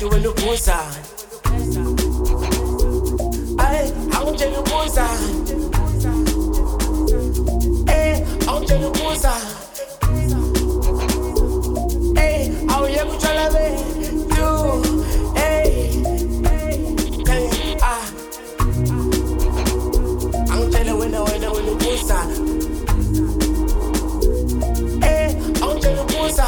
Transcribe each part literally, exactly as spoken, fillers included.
kanti wena ubuza ay awutshela ubuza eh awutshela ubuza eh awuyeke utshela be you eh eh ah awutshela wena wena wena ubuza eh awutshela ubuza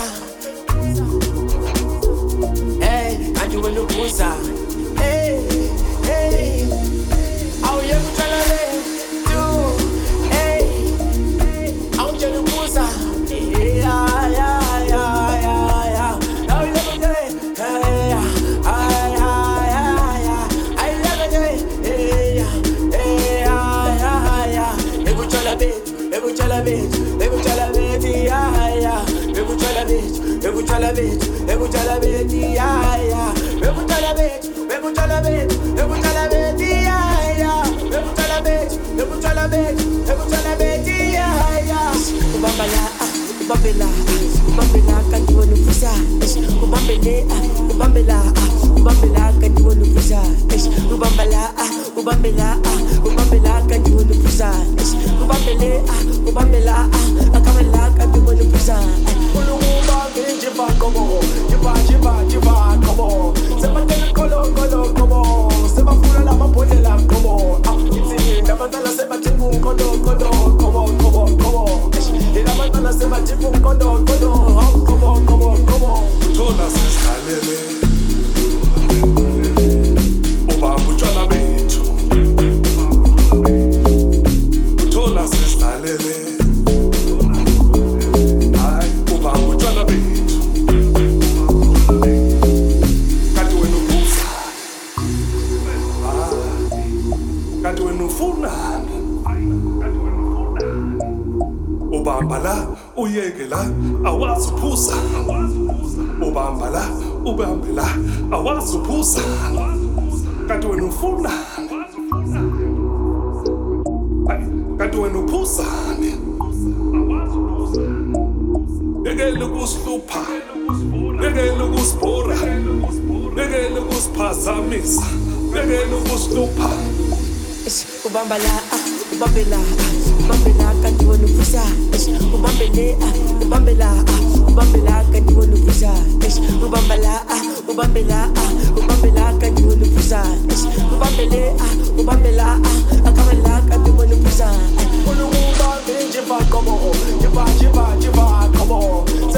eh kanti wena ubuza eh eh awuyeke utshela be you eh awutshela ubuza eh ya ya ya ya now you never day hey ay ay ay ay never day hey hey ay ay ekutshala bethu ekutshala bethu ekutshala bethu ya ya ekutshala bethu ekutshala bethu ekutshala bethu ya ya ekutshala bethu ekutshala bethu ekutshala bethu ya ya ekutshala bethu ekutshala bethu ekutshala bethu ya ya ubambala ubambela ubambela kanti wena ubuza ubambele ubambela ubambela kanti wena ubuza ubambala ubambela ubambela kanti wena ubuza ubambele ubambela akamela kanti wena ubuza ulukuba nje bakobo jiba jiba jiba kobo sebatela kolo kolo kobo sebafuna lamabhodlela kobo afithi nabantwana sebathenga unkondo kondo kobo kobo kobo ilabantwana sebathenga unkondo kondo kobo kobo kobo uthola sesihalele ubamba utshwala bethu uthola sesihalele hayi ubamba utshwala bethu kanti wena ubuza kanti wena ufunani ubamba la uyeke la awazi uphuza ubamba la ubambe la awazi uphuza kanti wena ufuna kanti wena uphuzani yekele ukusihlupha yekele ukusibhora yekele ukusiphazamisa yekele ukusihlupha ubambala ubambela ubambela kanti wena ubuza ubambele ubambela ubambela kanti wena ubuza ubambala ubambela ubambela kanti wena ubuza ubambele ubambela akamela kanti wena ubuza ulukuba nje bakobo jiba jiba jiba kobo